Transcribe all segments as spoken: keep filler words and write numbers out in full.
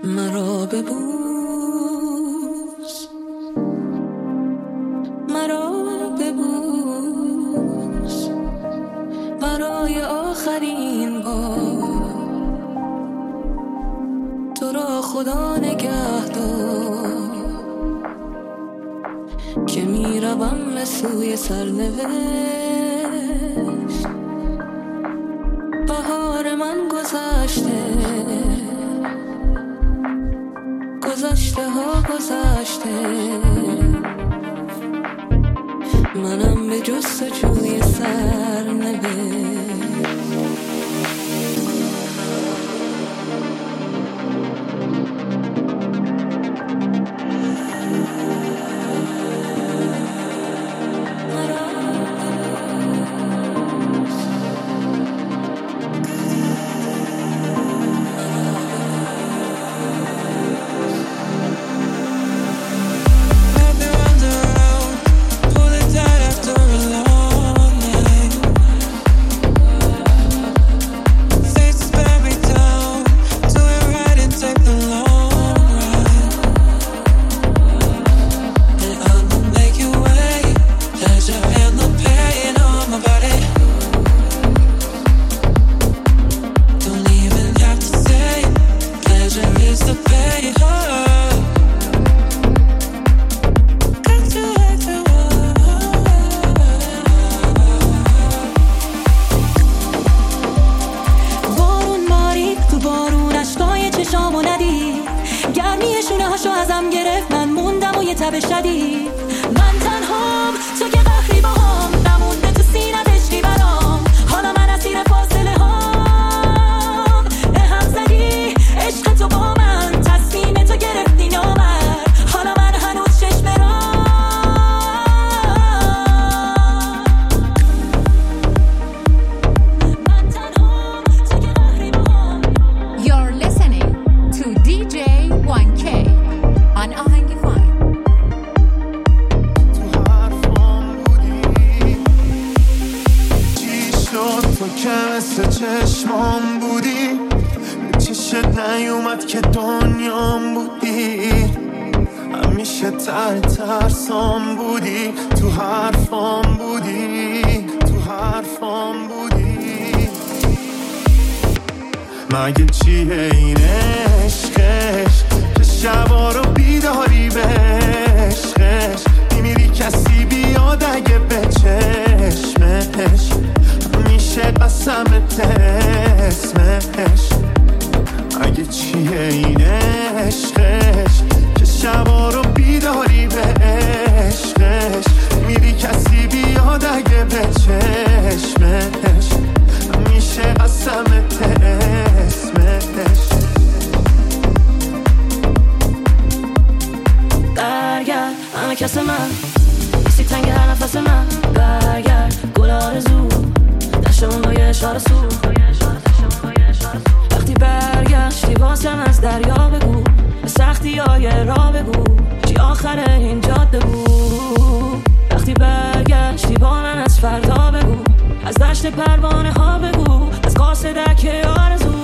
مرا ببوس، مرا ببوس برای آخرین بار. تو را خدا نگه دار که می روم به سوی سرنوشت. بهار من گذشته، گذشته ها گذشته، منم به جستجوی سرنوشت. مگه چیه این عشقش که شبا رو بیداری به عشقش میمیری کسی بیاد اگه به چشمش میشه قسمت اسمش. مگه چیه این عشقش که شبا رو بیداری به عشقش میری کسی بیاد اگه به چشمش میشه قسمت اسمش. برگرد همه کس من، نیستی تنگ هر نفس من. برگرد گل آرزو دشتمون با یه اشاره سو. وقتی برگشتی واسم از دریا بگو، به سختی های را بگو چی آخر این جاده بود. وقتی برگشتی با من از فردا بگو، از دشت پروانه ها بگو، از قاصدک آرزو.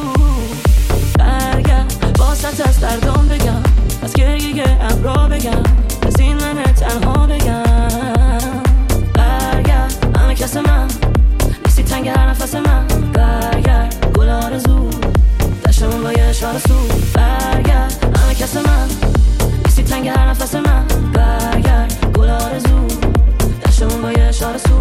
برگرد باست از دردام بگم، از گریه ابرا بگم، از این من تنها بگم. برگرد همه کس من، نیستی تنگ هر نفس من. برگرد گل آرزو دشتمون با یه اشاره سو. برگرد همه کس من، نیستی تنگ هر نفس من. برگرد گل آرزو دشتمون با یه اشاره سو.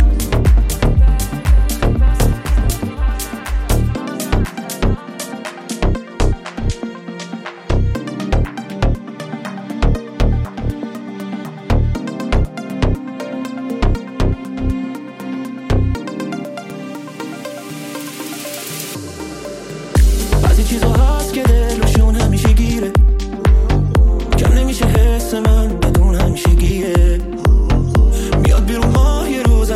بعضی چیزا هست که دلشون همیشه گیره، نمیشه حس من بدون همیشه گیه. میاد بیرون ماه یه روز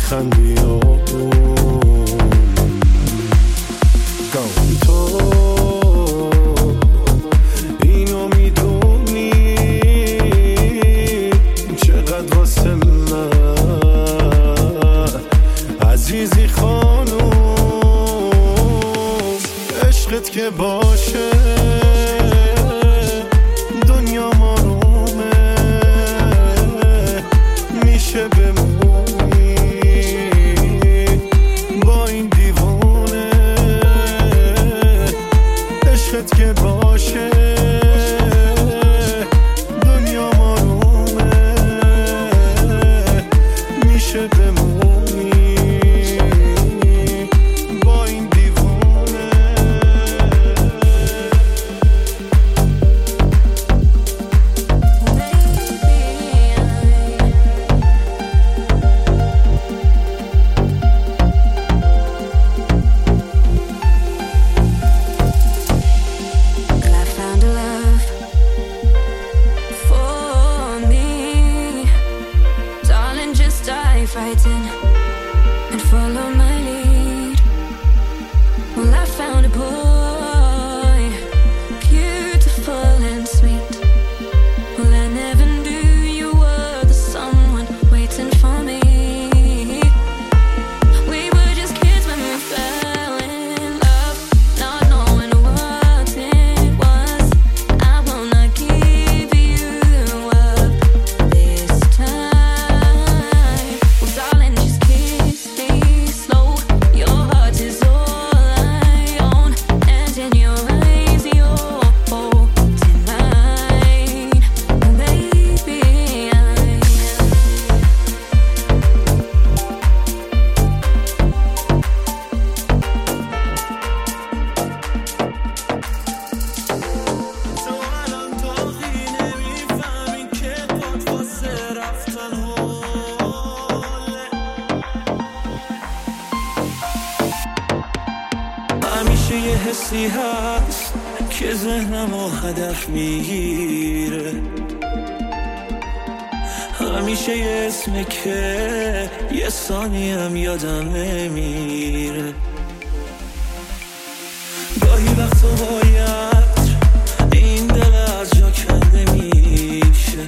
میخندی تو اینو میدونی چقدر واسه من عزیزی خانوم عشقت که باشه دنیا مارومه میشه بمونی با این دیوونه عشقت که باشه دنیا مارومه میشه بمونی با این دیوونه Fighting and follow my lead. Well, I found a boy, beautiful and sweet. Well, I never knew you were the someone waiting for me. We were just kids when we fell in love, not knowing what it was. I will not give you up this time. همیشه یه حسی هست که ذهنم و هدف میگیره، همیشه یه اسمه که یه ثانیم یادم نمیره. گاهی وقتا باید این دل از جا کنده میشه،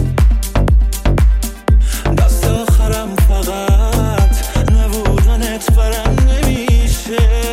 دست آخرم فقط نبودنت برم نمیشه.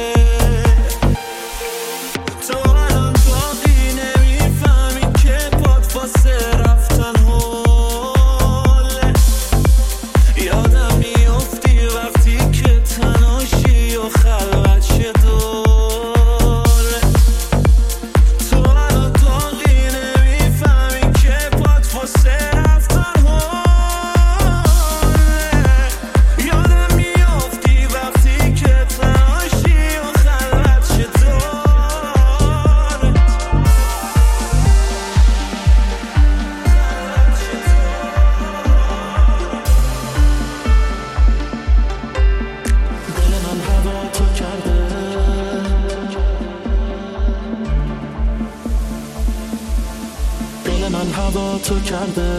هوا تو کرده،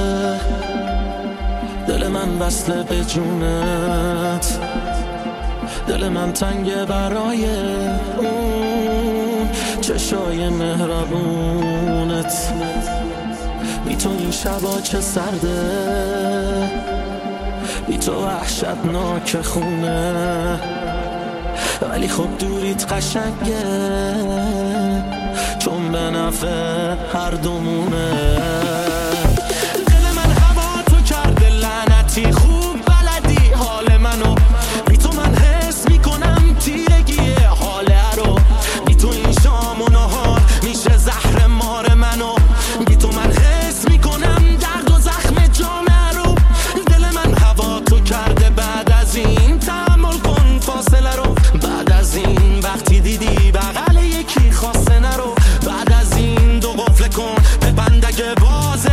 دل من وصله به جونت، دل من تنگه برای اون چشای مهربونت. بی تو این شبا چه سرده، بی تو وحشتناک خونه، ولی خب دوریت قشنگه چون به نفع هر دومونه. دل من هوا تو کرده لعنتی، خوب بلدی حال منو، بی تو من حس میکنم تیرگیه حاله رو، بی تو این شام و نهار میشه زهر مار منو، بی تو من حس میکنم درد و زخم جامعه رو. دل من هوا تو کرده، بعد از این تحمل کن فاصله رو، بعد از این وقتی دیدی بغل یکی خواسته نرو، بعد از این دو قفل کن به بندگه باز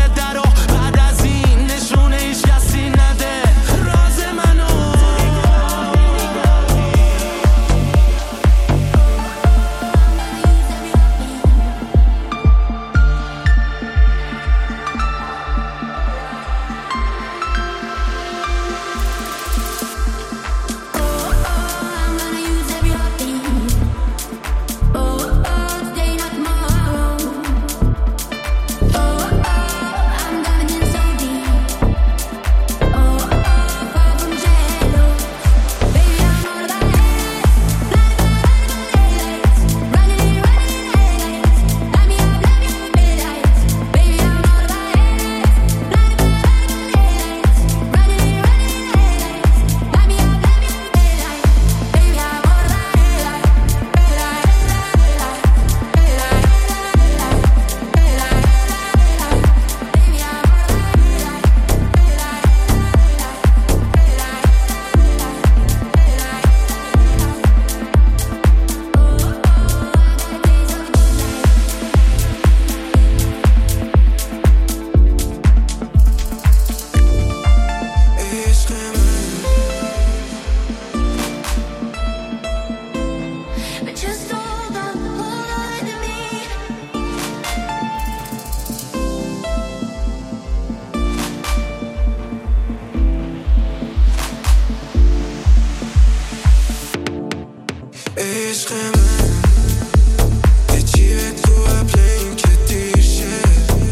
عشق من یه چیه تو قبل این که دیر شه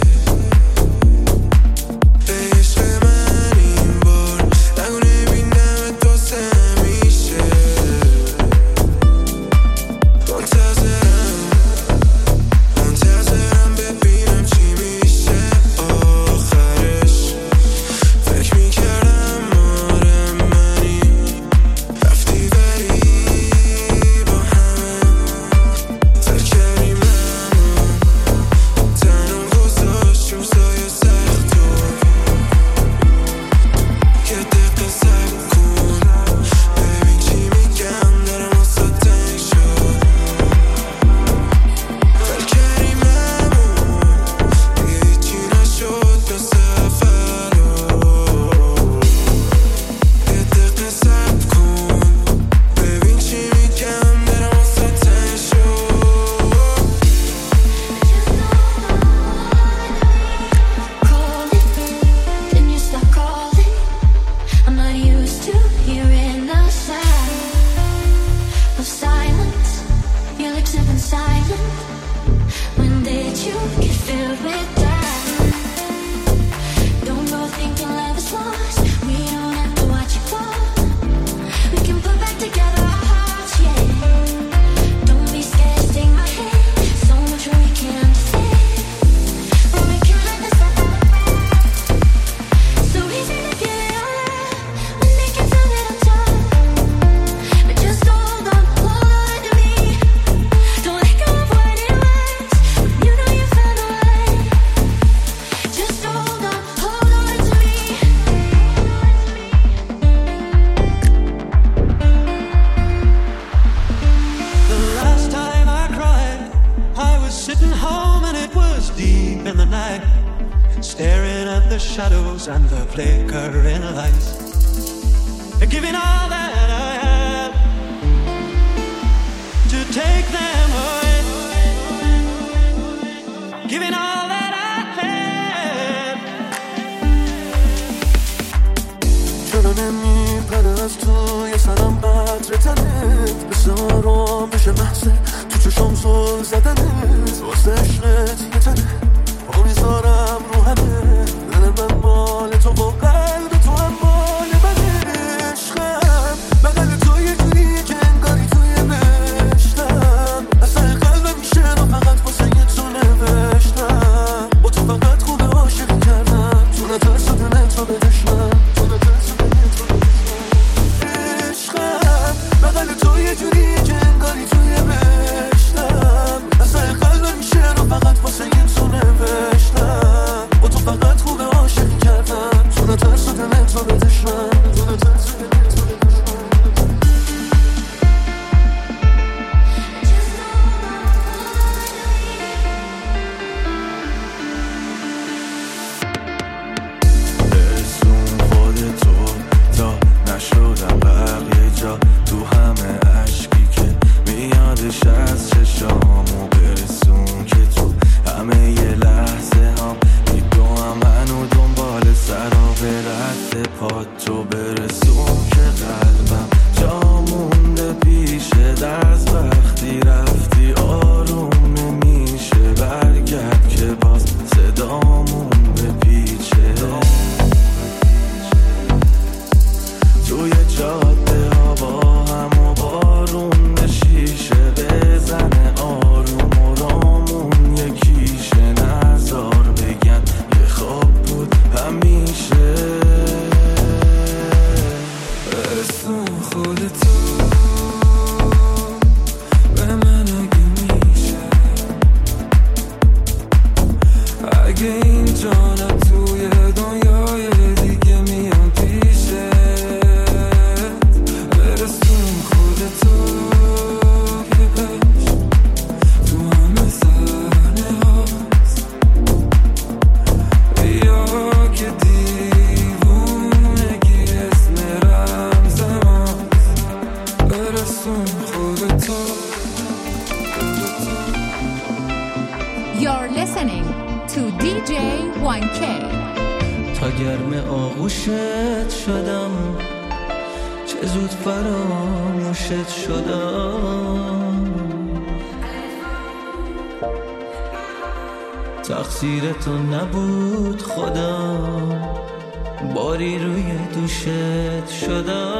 به عشق من این بار نگو نبینم تو سمیشه منتظرم منتظرم ببینم چی میشه آخرش فکر میکردم آره منی رفتی بری با همه ترکری منو تنم گذاشت روزای سختو یه دقیقه صبر کن ببین چی میگم دارم واسه تنگ شد ترکری منو دیگه هیچی نشد مثل اولو یه دقیقه صبر کن ببین چی میگم دارم واسه تنگ شد Calling, then you stop calling. I'm not used to hearing the sound of silence. Your lips have been silent. When did you get filled with doubt? Don't go thinking love is lost. We don't have to watch it fall. We can put back together our hearts, yeah. Don't be scared, take my hand. So much we can't understand. But we can't let this happen. So easy to give it all up when it gets a little tough. But just hold on, hold on to me. Don't let go of what it was. You know you found the way. Just hold on, hold on to me. The last time I cried, I was sitting home and it was deep in the night, staring at the shadows and the flickering lights, giving all that I had to take them away, giving all that I had. چرا نمیپره از توی سرم قطر تنت مثل آرام بشه محضه تو چشم زل زدنت واسه عشقت یه تنه پا میذارم رو همه دل من مال تو با قلب تو هم مال منه عشقم بغل تو یه جوریه که انگاری توی مشتم اصلا قلبم میشه و فقط واسه یه تو نوشتم با تو فقط خوب عاشقی کردم تو نترس و دلت رو بدشم تو نترس و دلت رو بدشم عشقم بغل تو یه جوریه که انگاری توی مشتم اصلا قلبم میشه و فقط واسه یه تو نوشتم با تو فقط خوب عاشقی کردم تو نترس و دلت رو بدشم تو نترس و دلت رو بدشم برسون خودتو تا نشدم بقیه جا تو همه عشقی که میادش از چشامو برسون که تو همه یه لحظه هم میدوام منو دنبال سرا به رد پات تو برسون که قلبم جا مونده پیشه دست وقتی رفتی آروم نمیشه برگرد که باز صدامون بپیچه توی جاده ها با هم و بارون شیشه بزنه آروم و رامون یکیشه نزار بگن یه خواب بود همیشه برسون خودتو به من اگه میشه اگه اینجا نه توی دنیای دیگه میان پیشه برسون خودتو که بش تو همه صحنه هاست یا که دیوونگی اسم رمز ماست برسون خودتو. You're listening to دی جی وان کی. تا گرم آغوشت شدم چه زود فراموشت شدم تقصیر تو نبود خدا، باری روی دوشت شدم.